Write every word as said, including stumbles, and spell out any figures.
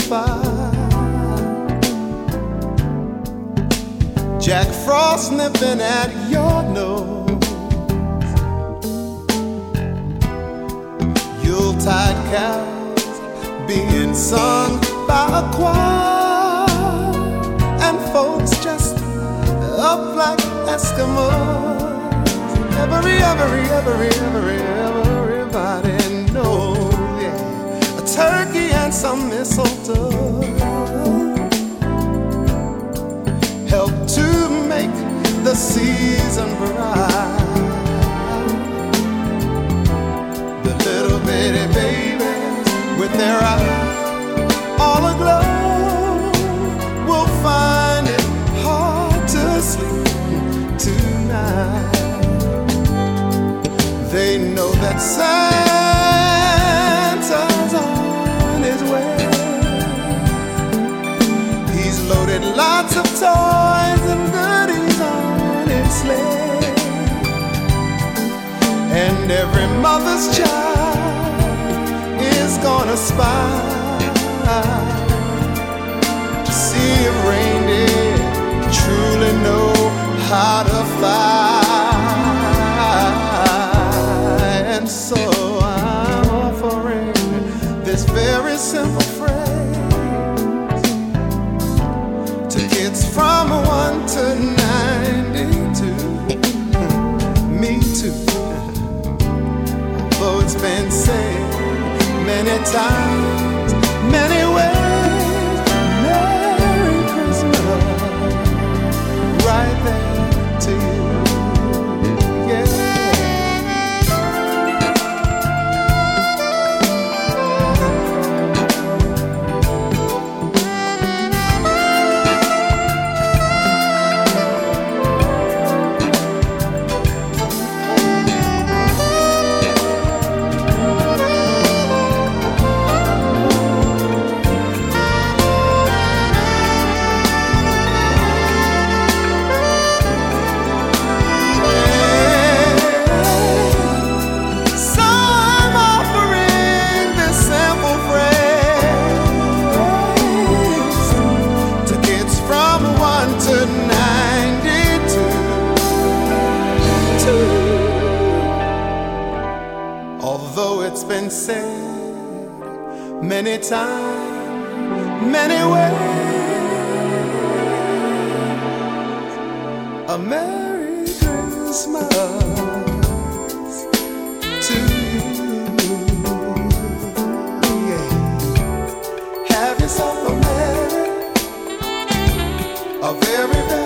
fire. Jack Frost nipping at your nose. Yuletide carols being sung by a choir, and folks just up like Eskimos. Every, every, every, every, everybody knows, yeah, a turkey and some mistletoe help to make the season bright. The little bitty babies with their eyes all aglow will find it hard to sleep tonight. They know that Santa's on his way. He's loaded lots of toys and goodies on his sleigh. And every mother's child is gonna spy to see if reindeer truly know how to fly. And so I'm offering this very simple phrase to kids from one to ninety-two. Me too. Although it's been said many times, many ways, Merry Christmas, right there to you. Although it's been said many times, many ways, a Merry Christmas to you. Yeah. Have yourself a merry, a very, very